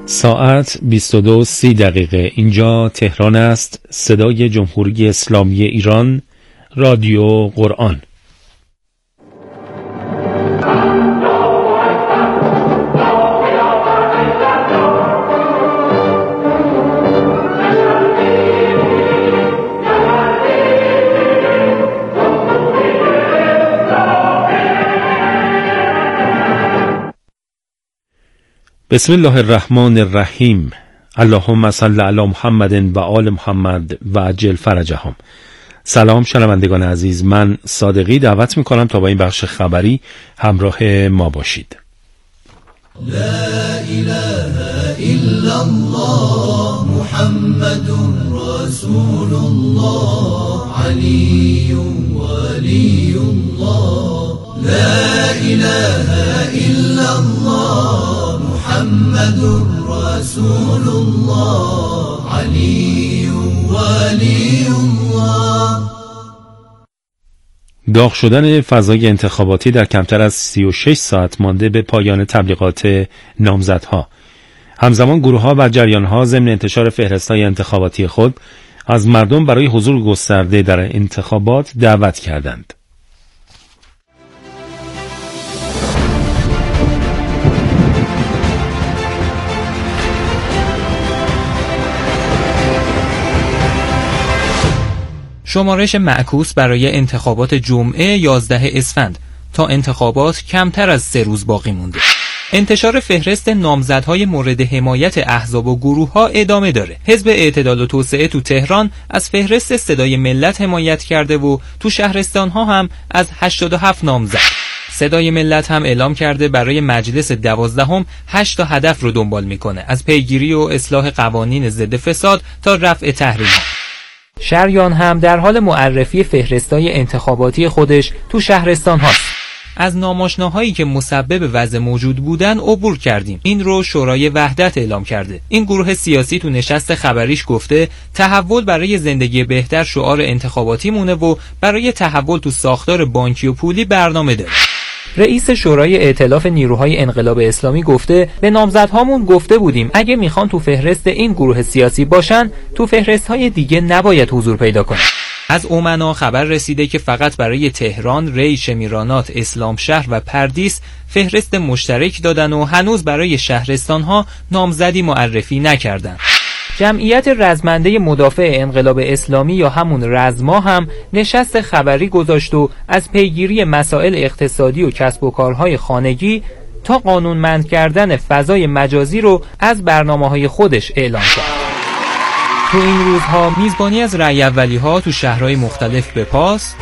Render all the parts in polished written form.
ساعت 22:30 اینجا تهران است. صدای جمهوری اسلامی ایران، رادیو قرآن. بسم الله الرحمن الرحیم. اللهم صل علی محمد و آل محمد و عجل فرجهم. سلام شنوندگان عزیز، من صادقی دعوت میکنم تا با این بخش خبری همراه ما باشید. لا اله الا الله محمد رسول الله علی ولی الله. لا اله الا الله محمد رسول الله علی ولی الله. داغ شدن فضای انتخاباتی در کمتر از 36 ساعت مانده به پایان تبلیغات نامزدها. همزمان گروه‌ها و جریان‌ها ضمن انتشار فهرست‌های انتخاباتی خود از مردم برای حضور گسترده در انتخابات دعوت کردند. شمارش معکوس برای انتخابات جمعه 11 اسفند. تا انتخابات کمتر از 3 روز باقی مونده. انتشار فهرست نامزدهای مورد حمایت احزاب و گروه‌ها ادامه داره. حزب اعتدال و توسعه تو تهران از فهرست صدای ملت حمایت کرده و تو شهرستان‌ها هم از 87 نامزد. صدای ملت هم اعلام کرده برای مجلس 12 8 تا هدف رو دنبال میکنه، از پیگیری و اصلاح قوانین ضد فساد تا رفع تحریم‌ها. شریان هم در حال معرفی فهرستای انتخاباتی خودش تو شهرستان هاست. از ناماشناهایی که مسبب وضع موجود بودن عبور کردیم. این رو شورای وحدت اعلام کرده. این گروه سیاسی تو نشست خبریش گفته تحول برای زندگی بهتر شعار انتخاباتی مونه و برای تحول تو ساختار بانکی و پولی برنامه داره. رئیس شورای ائتلاف نیروهای انقلاب اسلامی گفته به نامزدهامون گفته بودیم اگه میخوان تو فهرست این گروه سیاسی باشن تو فهرست‌های دیگه نباید حضور پیدا کنن. از اومنا خبر رسیده که فقط برای تهران، ری، شمیرانات، اسلام شهر و پردیس فهرست مشترک دادن و هنوز برای شهرستان‌ها نامزدی معرفی نکردن. جمعیت رزمنده مدافع انقلاب اسلامی یا همون رزما هم نشست خبری گذاشت و از پیگیری مسائل اقتصادی و کسب و کارهای خانگی تا قانونمند کردن فضای مجازی رو از برنامه‌های خودش اعلام کرد. تو این روزها میزبانی از رأی اولی‌ها تو شهرهای مختلف به پاس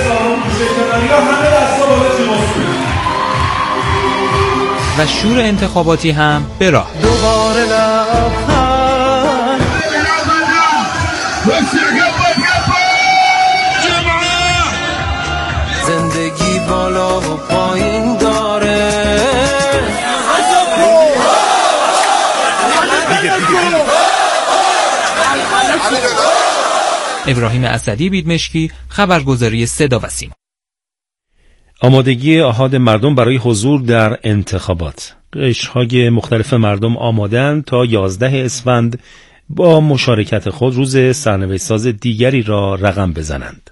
و شور انتخاباتی هم به راه. زندگی بالا و پایین داره. ابراهیم اسدی، بیدمشکی، خبرگزاری صدا و سیما. آمادگی احاد مردم برای حضور در انتخابات. قشرهای مختلف مردم آمادند تا 11 اسفند با مشارکت خود روز سرنوشت ساز دیگری را رقم بزنند.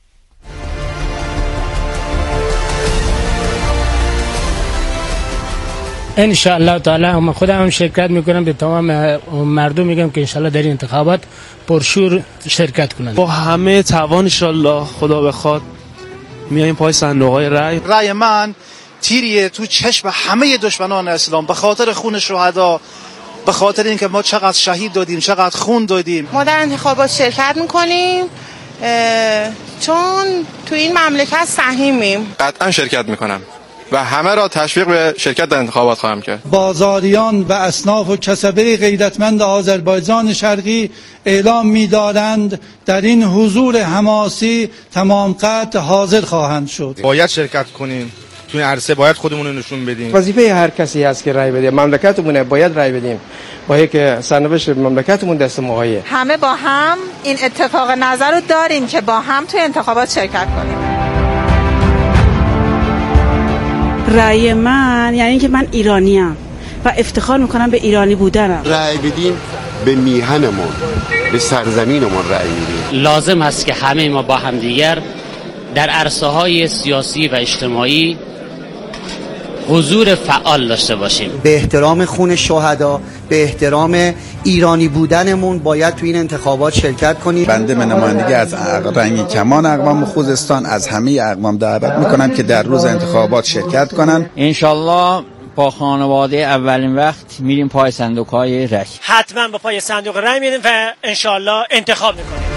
ان شاء الله تعالی من خودم هم شرکت میکنم، به تمام مردم میگم که ان شاء الله در این انتخابات پرشور شرکت کنند. با همه توان ان شاء الله خدا بخواد میایم پای صندوق‌های رأی من تیریه تو چشم همه دشمنان اسلام، به خاطر خون شهدا، به خاطر اینکه ما چقدر شهید دادیم، چقدر خون دادیم. ما در انتخابات شرکت میکنیم چون تو این مملکت سهیمیم. قطعا شرکت میکنم و همه را تشویق به شرکت در انتخابات خواهم کرد. بازاریان و اصناف و کسبه غیرتمند آذربایجان شرقی اعلام می‌دارند در این حضور حماسی تمام قد حاضر خواهند شد. باید شرکت کنیم تو این عرصه، باید خودمون رو نشون بدیم. وظیفه هر کسی هست که رای بده، مملکتمونه، باید رای بدیم، با که سرنوشت مملکتمون دست ماهیه. همه با هم این اتفاق نظر رو داریم که با هم تو انتخابات شرکت کنیم. رأی من یعنی که من ایرانیم، و افتخار میکنم به ایرانی بودنم. رأی بدیم به میهنمون، به سرزمینمون رأی میدیم. لازم هست که همه ما با هم دیگر در عرصه‌های سیاسی و اجتماعی حضور فعال داشته باشیم. به احترام خون شهدا، به احترام ایرانی بودنمون باید تو این انتخابات شرکت کنیم. بنده به نمایندگی از رنگی کمان اقوام خوزستان از همه اقوام دعوت میکنم که در روز انتخابات شرکت کنن. انشالله با خانواده اولین وقت میریم پای صندوق‌های رای. حتما با پای صندوق رای میریم و انشالله انتخاب میکنیم.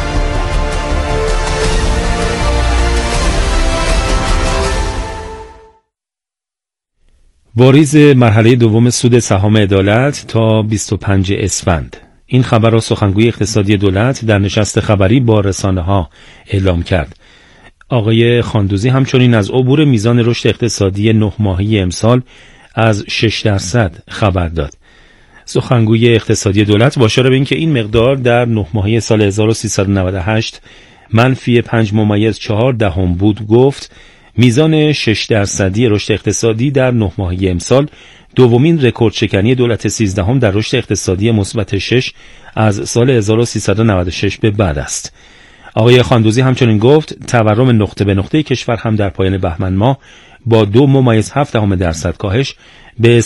واریز مرحله دوم سود سهام عدالت تا 25 اسفند. این خبر را سخنگوی اقتصادی دولت در نشست خبری با رسانه‌ها اعلام کرد. آقای خاندوزی همچنین از عبور میزان رشد اقتصادی 9 ماهه امسال از 6% خبر داد. سخنگوی اقتصادی دولت با اشاره به اینکه این مقدار در 9 ماهه سال 1398 منفی 5.4 بود گفت میزان 6% رشد اقتصادی در 9 ماهه امسال دومین رکورد شکنی دولت 13 در رشد اقتصادی مثبت 6 از سال 1396 به بعد است. آقای خاندوزی همچنین گفت تورم نقطه به نقطه کشور هم در پایان بهمن ماه با 2.7% کاهش به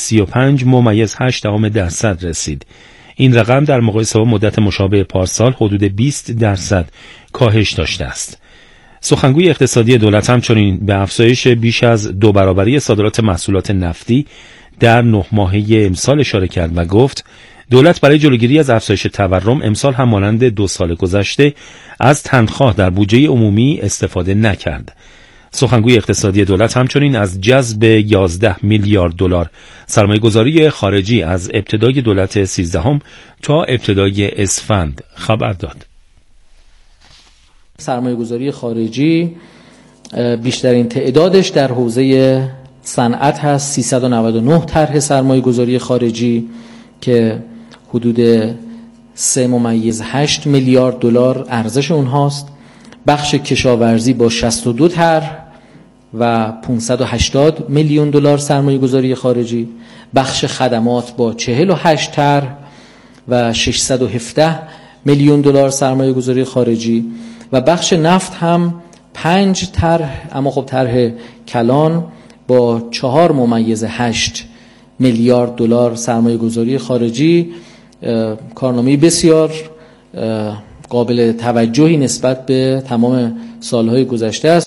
35.8% رسید. این رقم در مقایسه با مدت مشابه پارسال حدود 20% کاهش داشته است. سخنگوی اقتصادی دولت همچنین به افزایش بیش از 2 برابری صادرات محصولات نفتی در 9 ماهه امسال اشاره کرد و گفت دولت برای جلوگیری از افزایش تورم امسال هم مانند 2 سال گذشته از تنخواه در بودجه عمومی استفاده نکرد. سخنگوی اقتصادی دولت همچنین از جذب 11 میلیارد دلار سرمایه‌گذاری خارجی از ابتدای دولت 13 تا ابتدای اسفند خبر داد. سرمایه‌گذاری خارجی بیشترین تعدادش در حوزه صنعت هست. 399 طرح سرمایه‌گذاری خارجی که حدود 3.8 میلیارد دلار ارزش اونهاست. بخش کشاورزی با 62 طرح و 580 میلیون دلار سرمایه‌گذاری خارجی، بخش خدمات با 48 طرح و 617 میلیون دلار سرمایه‌گذاری خارجی و بخش نفت هم 5 طرح، اما خب طرح کلان با 4.8 میلیارد دلار سرمایه‌گذاری خارجی. کارنامه بسیار قابل توجهی نسبت به تمام سالهای گذشته است.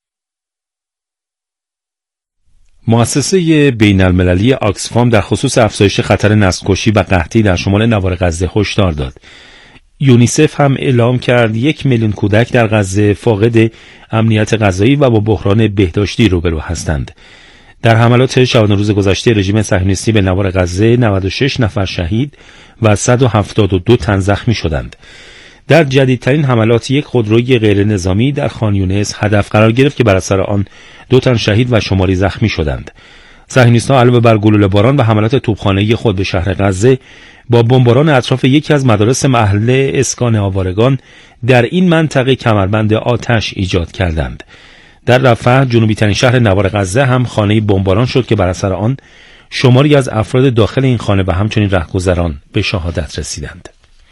مؤسسه بین المللی آکسفام در خصوص افزایش خطر نسل‌کشی و قحطی در شمال نوار غزه هشدار داد. یونیسف هم اعلام کرد 1 میلیون کودک در غزه فاقد امنیت غذایی و با بحران بهداشتی روبرو هستند. در حملات شبانه روز گذشته رژیم صهیونیستی به نوار غزه 96 نفر شهید و 172 تن زخمی شدند. در جدیدترین حملات یک خودروی غیر نظامی در خان یونس هدف قرار گرفت که بر اثر آن 2 تن شهید و شماری زخمی شدند. صهیونیست‌ها علاوه بر گلوله باران و حملات توپخانه‌ای خود به شهر غزه با بمباران اطراف یکی از مدارس محله اسکان آوارگان در این منطقه کمربند آتش ایجاد کردند. در رفح جنوبی ترین شهر نوار غزه هم خانه‌ای بمباران شد که بر اثر آن شماری از افراد داخل این خانه و همچنین رهگذران به شهادت رسیدند.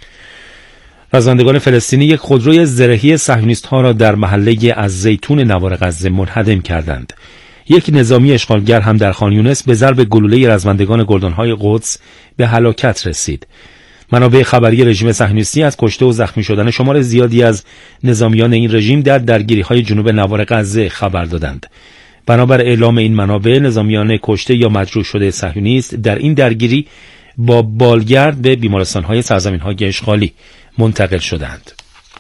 رزمندگان فلسطینی یک خودروی زرهی صهیونیست‌ها را در محله از زیتون نوار غزه منهدم کردند. یک نظامی اشغالگر هم در خان یونس به ضرب گلوله رزمندگان گلدان‌های قدس به هلاکت رسید. منابع خبری رژیم صهیونیستی از کشته و زخمی شدن شمار زیادی از نظامیان این رژیم در درگیری‌های جنوب نوار غزه خبر دادند. بنابر اعلام این منابع نظامیان کشته یا مجروح شده صهیونیست در این درگیری با بالگرد به بیمارستان‌های سرزمین‌های اشغالی منتقل شدند.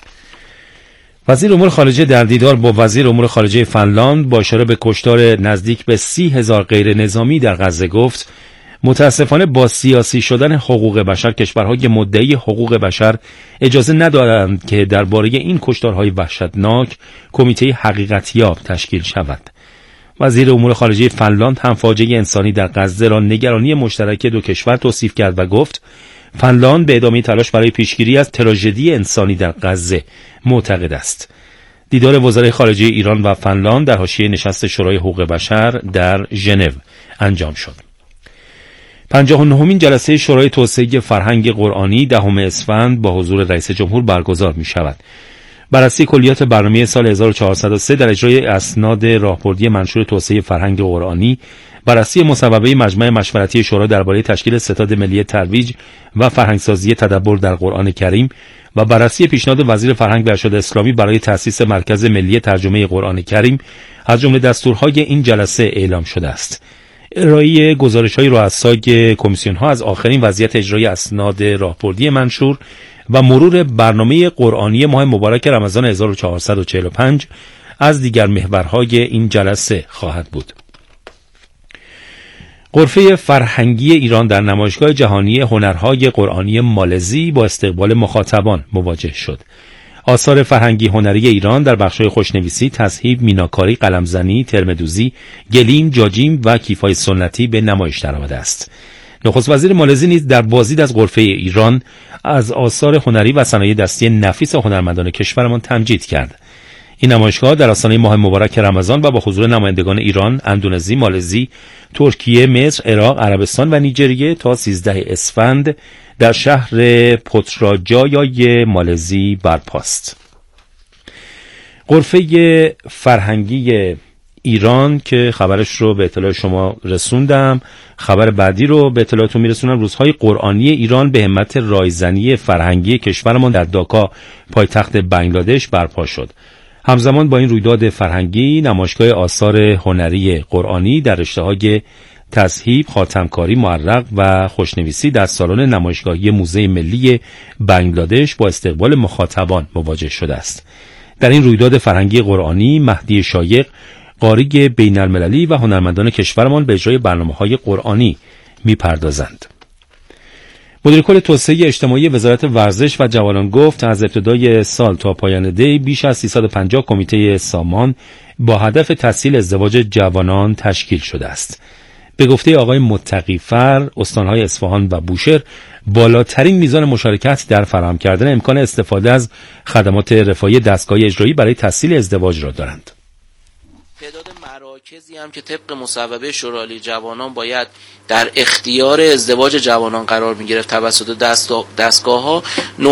وزیر امور خارجه در دیدار با وزیر امور خارجه فنلاند با اشاره به کشتار نزدیک به 30,000 غیر نظامی در غزه گفت متاسفانه با سیاسی شدن حقوق بشر کشورهای مدعی حقوق بشر اجازه ندارند که درباره این کشتارهای وحشتناک کمیته حقیقتیاب تشکیل شود. وزیر امور خارجه فنلاند هم فاجعه انسانی در غزه را نگرانی مشترک دو کشور توصیف کرد و گفت فنلاند به ادامه تلاش برای پیشگیری از تراژدی انسانی در غزه معتقد است. دیدار وزرای خارجه ایران و فنلاند در حاشیه نشست شورای حقوق بشر در ژنو انجام شد. 59مین جلسه شورای توسعه فرهنگ قرآنی 10 اسفند با حضور رئیس جمهور برگزار می شود. بررسی کلیات برنامه سال 1403 در اجرای اسناد راهبردی منشور توسعه فرهنگ قرآنی، بررسی مصوبه مجمع مشورتی شورا درباره تشکیل ستاد ملی ترویج و فرهنگسازی تدبر در قرآن کریم و بررسی پیشنهاد وزیر فرهنگ و ارشاد اسلامی برای تأسیس مرکز ملی ترجمه قرآن کریم از جمله دستورهای این جلسه اعلام شده است. ارائه گزارش‌های رؤسای کمیسیون‌ها از آخرین وضعیت اجرای اسناد راهبردی منشور و مرور برنامه قرآنی ماه مبارک رمضان 1445 از دیگر محورهای این جلسه خواهد بود. غرفه فرهنگی ایران در نمایشگاه جهانی هنرهای قرآنی مالزی با استقبال مخاطبان مواجه شد. آثار فرهنگی هنری ایران در بخش‌های خوشنویسی، تصحیف، میناکاری، قلمزنی، ترمدوزی، گلیم، جاجیم و کیف‌های سنتی به نمایش درآمده است. نخست وزیر مالزی نیز در بازدید از غرفه ایران از آثار هنری و صنایع دستی نفیس هنرمندان کشورمان تمجید کرد. این نمایشگاه در آستانه ماه مبارک رمضان و با حضور نمایندگان ایران، اندونزی، مالزی، ترکیه، مصر، عراق، عربستان و نیجریه تا 13 اسفند در شهر پوتراجایای مالزی برپاست. غرفه فرهنگی ایران که خبرش رو به اطلاع شما رسوندم، خبر بعدی رو به اطلاعتون میرسونم. روزهای قرآنی ایران به همت رایزنی فرهنگی کشورمان در داکا پایتخت بنگلادش برپا شد. همزمان با این رویداد فرهنگی، نمایشگاه آثار هنری قرآنی در رشته‌های تصحیف، خاتمکاری، معرق و خوشنویسی در سالن نمایشگاهی موزه ملی بنگلادش با استقبال مخاطبان مواجه شده است. در این رویداد فرهنگی قرآنی، مهدی شایق، قاری بین المللی و هنرمندان کشورمان به اجرای برنامه‌های قرآنی می‌پردازند. مدیر کل توسعه اجتماعی وزارت ورزش و جوانان گفت از ابتدای سال تا پایان دی بیش از 350 کمیته سامان با هدف تسهیل ازدواج جوانان تشکیل شده است. به گفته آقای متقی‌فر، استان‌های اصفهان و بوشهر بالاترین میزان مشارکت در فراهم کردن امکان استفاده از خدمات رفاهی دستگاه اجرایی برای تسهیل ازدواج را دارند. تعداد مراکزی هم که طبق مصوبه شورای جوانان باید در اختیار ازدواج جوانان قرار می‌گرفت توسط دستگاه‌ها،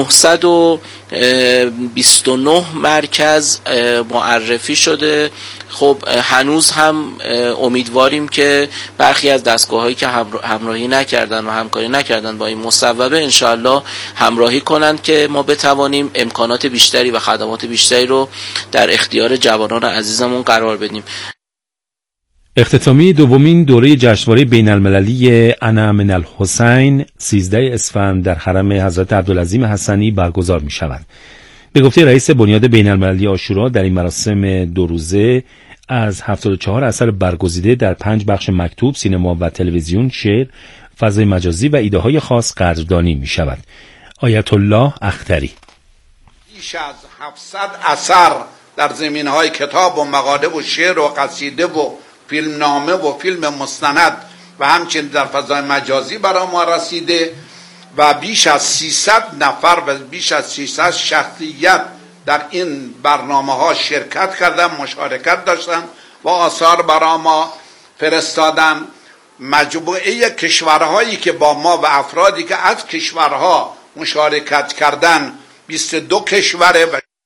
929 مرکز معرفی شده. خب هنوز هم امیدواریم که برخی از دستگاه‌هایی که همراهی نکردن و همکاری نکردن با این مصوبه انشاءالله همراهی کنند که ما بتوانیم امکانات بیشتری و خدمات بیشتری رو در اختیار جوانان عزیزمون قرار بدیم. اختتامی دومین دوره جشنواره بین المللی انا من الحسین 13 اسفند در حرم حضرت عبدالعظیم حسنی برگزار می شود. به گفته رئیس بنیاد بین المللی عاشورا، در این مراسم 2 روزه از 74 اثر برگزیده در 5 بخش مکتوب، سینما و تلویزیون، شعر، فضای مجازی و ایده های خاص قدردانی می شود. آیت الله اختری: بیش از 700 اثر در زمینهای کتاب و مقاله و شعر و قصیده و فیلمنامه و فیلم مستند و همچنین در فضای مجازی برای ما رسیده و بیش از 300 نفر و بیش از 300 شخصیت در این برنامه ها شرکت کردن، مشارکت داشتن و آثار برای ما فرستادن. مجموعه کشورهایی که با ما و افرادی که از کشورها مشارکت کردن 22 کشوره.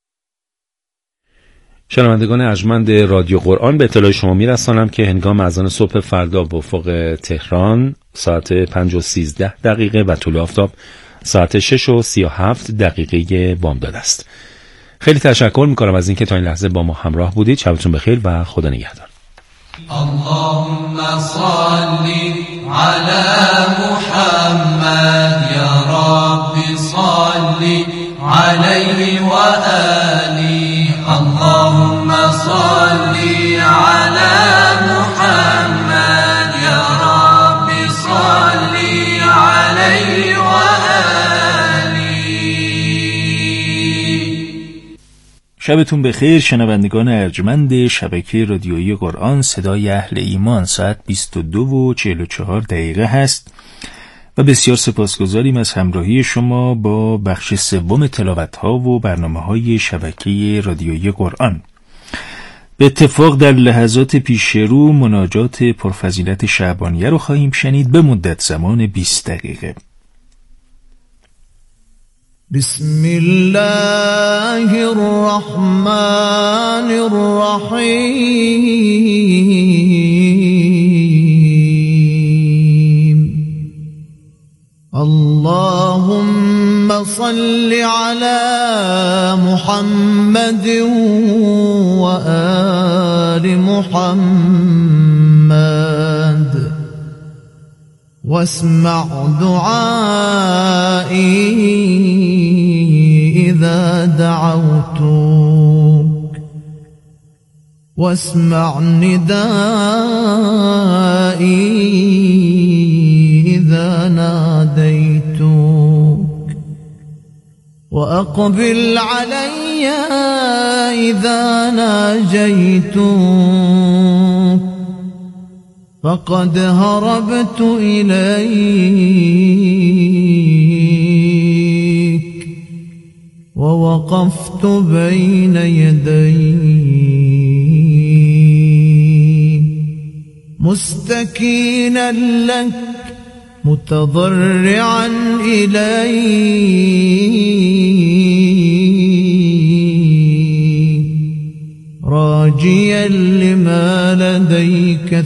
شنوندگان ارجمند رادیو قرآن، به اطلاع شما میرسانم که هنگام اذان صبح فردا به افق تهران ساعت 5:13 و طلوع آفتاب ساعت 6:37 بامداد است. خیلی تشکر میکنم از اینکه تا این لحظه با ما همراه بودید. شبتون بخیر و خدا نگهدار. اللهم صل على محمد یا رب صل علیه و آله. اللهم صل على محمد یا رب صل علیه و آله. شبتون بخیر شنوندگان ارجمند شبکه رادیویی قرآن صدای اهل ایمان. ساعت 22:44 هست و بسیار سپاسگزاریم از همراهی شما با بخش سوم تلاوت‌ها و برنامه‌های شبکه رادیویی قرآن. به اتفاق در لحظات پیش رو مناجات پرفضیلت شعبانیه رو خواهیم شنید به مدت زمان 20 دقیقه. بسم الله الرحمن الرحیم اللهم صل على محمد و آل محمد واسمع دعائي إذا دعوتك واسمع ندائي إذا ناديتك وأقبل علي إذا ناجيتك فقد هربت إليك ووقفت بين يديك مستكينا لك متضرعا إليك راجيا لما لديك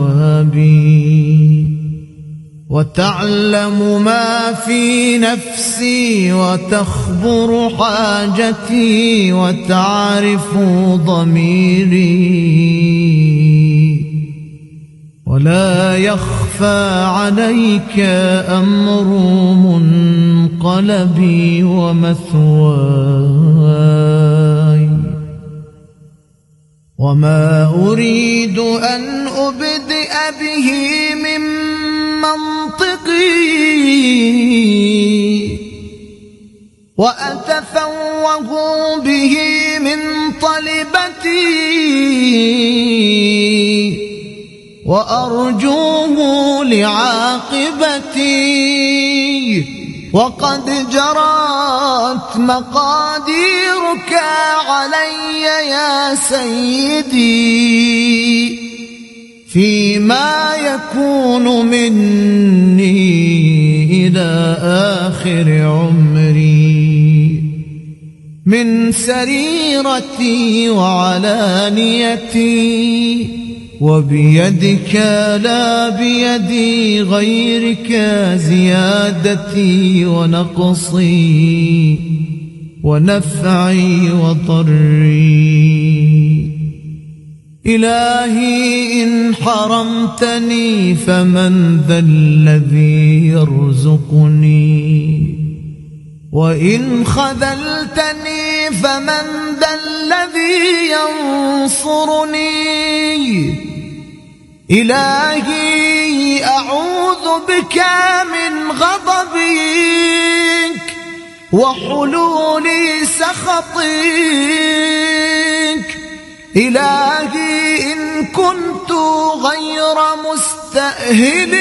ثوابي وتعلم ما في نفسي وتخبر حاجتي وتعرف ضميري ولا يخفى عليك أمر منقلبي ومثواي وما أريد أن أبدئ به من منطقي وأتفوه به من طلبتي وأرجوه لعاقبتي وقد جرت مقاديرك علي يا سيدي فيما يكون مني إلى آخر عمري من سريرتي وعلانيتي وبيدك لا بيدي غيرك زيادتي ونقصي ونفعي وضري إلهي إن حرمتني فمن ذا الذي يرزقني وإن خذلتني فمن ذا الذي ينصرني إلهي أعوذ بك من غضبك وحلول سخطك إلهي إن كنت غير مستأهل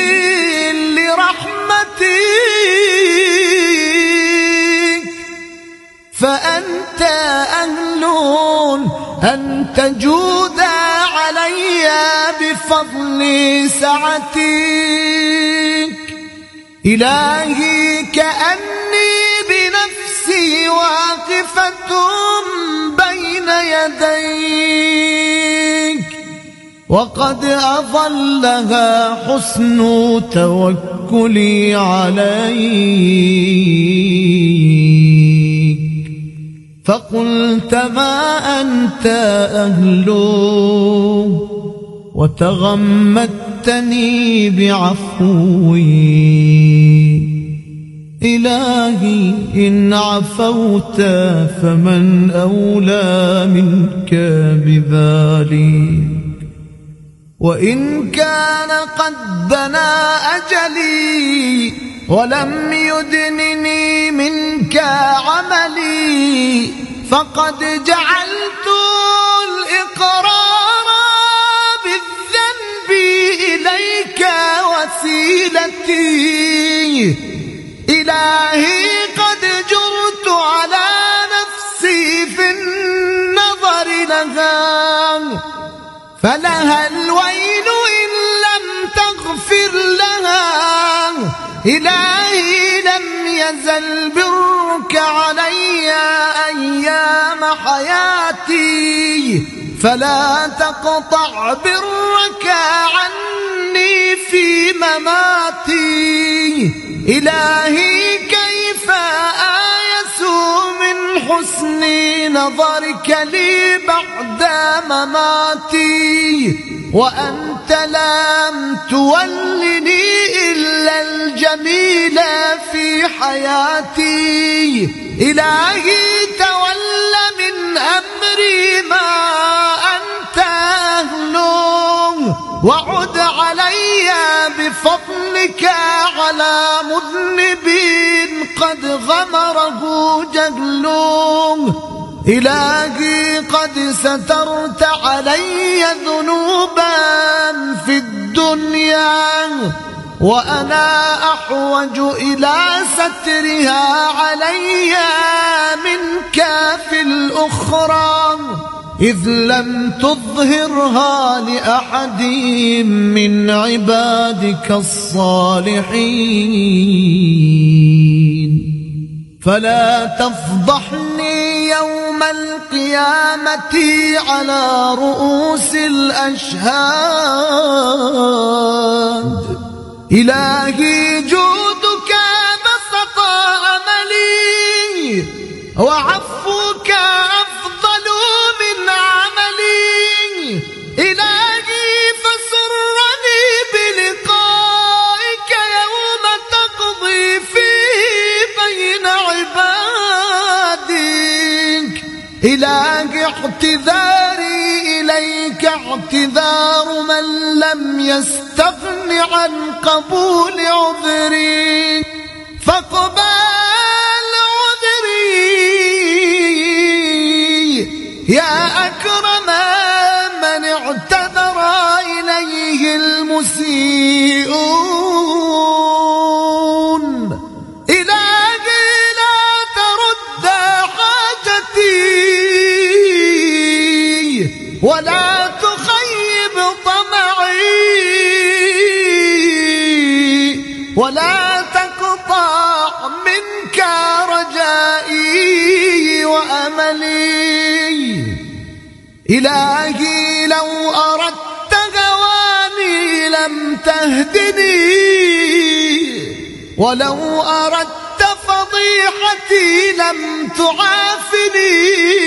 لرحمتك فأنت أهل أن تجود علي بفضل سعتك إلهي كأني بنفسي واقفة بين يديك وقد أظلها حسن توكلي عليك فقلت ما أنت أهله وتغمدتني بعفوي إلهي إن عفوت فمن أولى منك بذلك وإن كان قد دنا أجلي ولم يدنني منك عملي فقد جعلت الإقرار بالذنب إليك وسيلتي إلهي قد جرت على نفسي في النظر لها فلها الويل إن لم تغفر لها. إلهي لم يزل برك علي أيام حياتي، فلا تقطع برك عني في مماتي. إلهي كيف آيس من حسن نظرك لي بعد مماتي، وأنت لم تولني إلا الجميل في حياتي. إلهي تول من أمري ما أنت أهله، وعد علي بفضلك على مذنب قد غمره جهله. إلهي قد سترت علي ذنوبا في الدنيا، وأنا أحوج إلى سترها علي منك في الأخرى، إذ لم تظهرها لأحد من عبادك الصالحين. فلا تفضحني يوم القيامة على رؤوس الأشهاد. إلهي جودك بسط أملي، وعفوك أفضل من عملي. إلهي فسرني بلقائك يوم تقضي فيه بين عبادك. إلهي اعتذاري إليك اعتذار من لم يستغن عن قبول عذري، فاقبل عذري يا أكرم من اعتذر إليه المسيئون. إلهي لا ترد حاجتي ولا تخيب طمعي، ولا تقطع منك رجائي وأملي. إلهي لو أردت هواني لم تهدني، ولو أردت فضيحتي لم تعافني.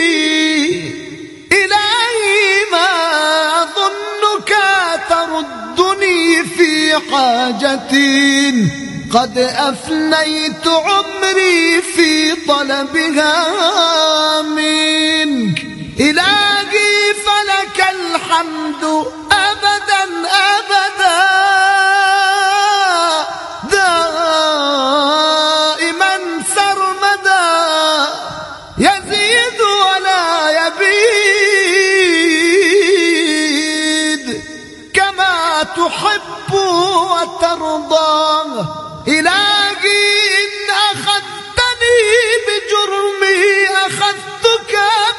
إلهي ما أظنك تردني في حاجة قد أفنيت عمري في طلبها منك. إلهي فلك الحمد أبدا أبدا دائما سرمدا، يزيد ولا يبيد كما تحب وترضى. إلهي إن أخذتني بجرمي أخذتك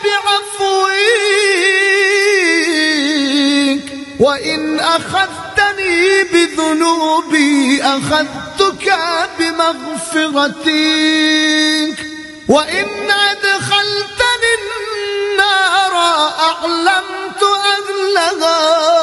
بعفوك، وإن أخذتني بذنوبي أخذتك بمغفرتك، وإن أدخلتني النار أعلمت أهلها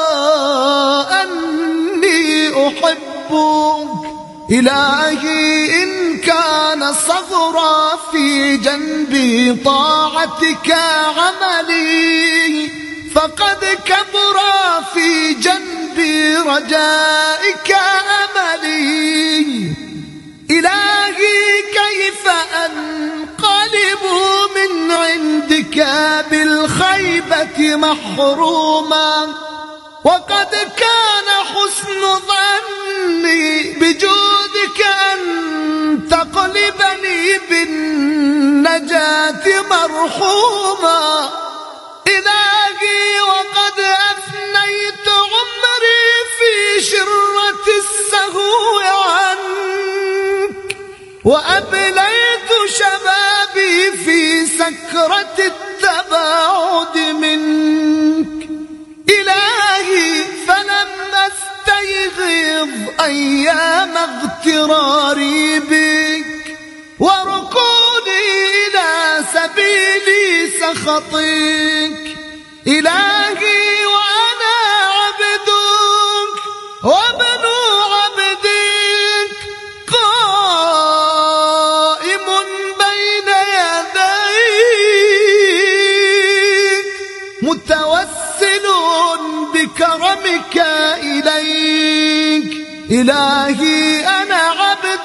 أني أحبك. إلهي إن كان صغرا في جنبي طاعتك عملي، فقد كبر في جنبي رجائك أملي. إلهي كيف أنقلب من عندك بالخيبة محروما، وقد كان حسن ظني بجودك أن تقلبني بالنجاة مرحوما. إلهي وقد أفنيت عمري في شرة السهو عنك، وأبليت شبابي في سكرة التباعد منك. إلهي أيام اغتراري بك وركوني إلى سبيل سخطك. إلهي وأنا عبدك وابن عبدك قائم بين يديك متوسل بكرمك إليك. إلهي أنا عبد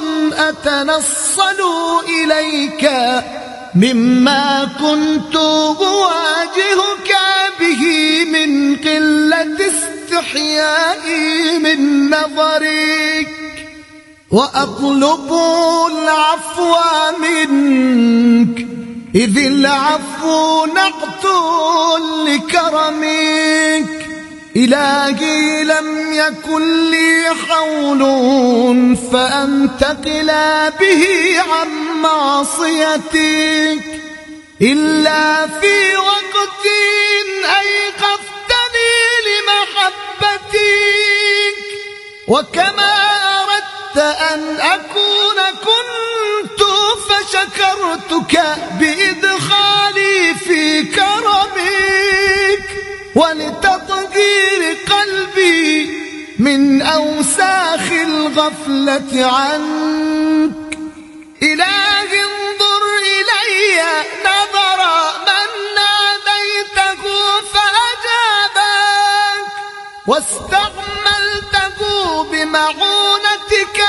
أتنصل إليك مما كنت أواجهك به من قلة استحيائي من نظرك، وأطلب العفو منك إذ العفو نعت لكرمك. إلهي لم يكن لي حول فأنتقل به عن معصيتك إلا في وقت أيقظتني لمحبتك، وكما أردت أن أكون كنت فشكرتك بإدخالي في كرمك ولتطهير قلبي من أوساخ الغفلة عنك. إلهي انظر إلي نظر من ناديته فأجابك واستعملته بمعونتك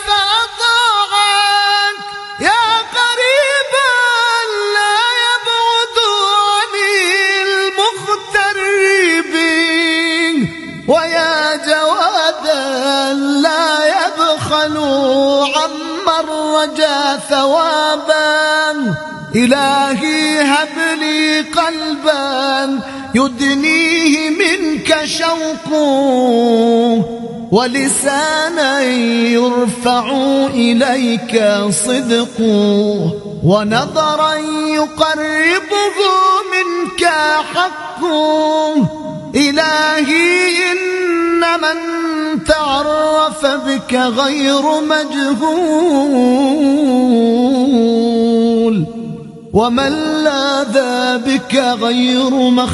فأطاعك. يا قريبا لا يبعد عني المغتربين ويا جوادا لا يبخل عمن رجا ثوابا. إلهي هب لي قلبا يدنيه منك شوقه ولسانا يرفع إليك صدقه ونظرا يقربه منك حقه. إلهي إن من تعرف بك غير مجهول ومن لاذ بك غير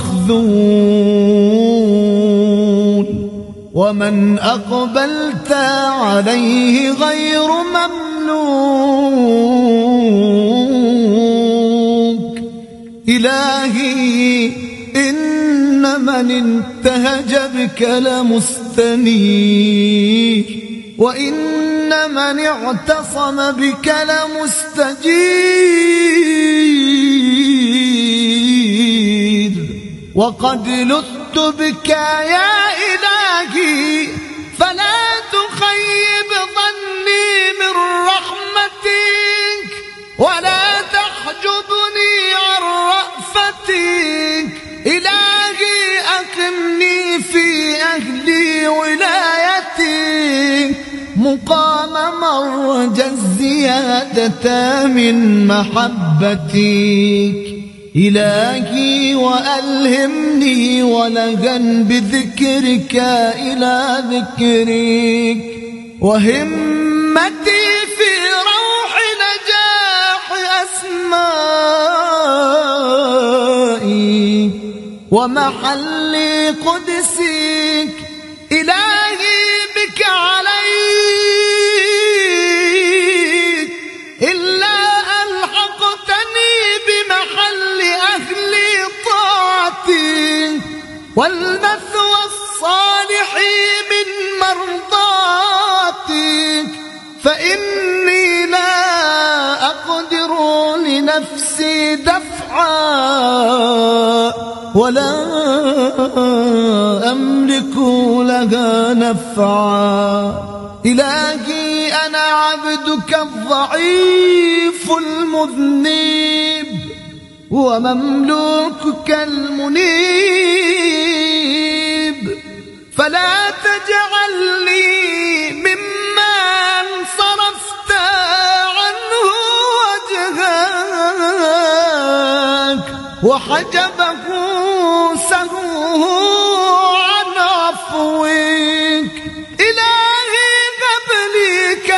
مخذول ومن أقبلت عليه غير مملوك. إلهي إن من انتهج بك لمستنير وإن من اعتصم بك لمستجير. وقد لذت بك يا إلهي فلا تخيب ظني من رحمتك ولا تحجبني عن رأفتك. إلهي أقمني في أهلي ولايتك مقام مرجى الزيادة من محبتك. إلهي وألهمني ولغا بذكرك إلى ذكرك وهمتي في روح نجاح أسمائي ومحل قدسك. إلهي بك عليك إلا ألحقتني بمحل أهل طاعتك والمثوى الصالح من مرضاتك. فإني لا أقدر لنفسي دفعا ولا أملك لها نفعا. إلهي أنا عبدك الضعيف المذنب ومملوكك المنيب فلا تجعلني ممن صرفت عنه وجهك وحجبه سهوه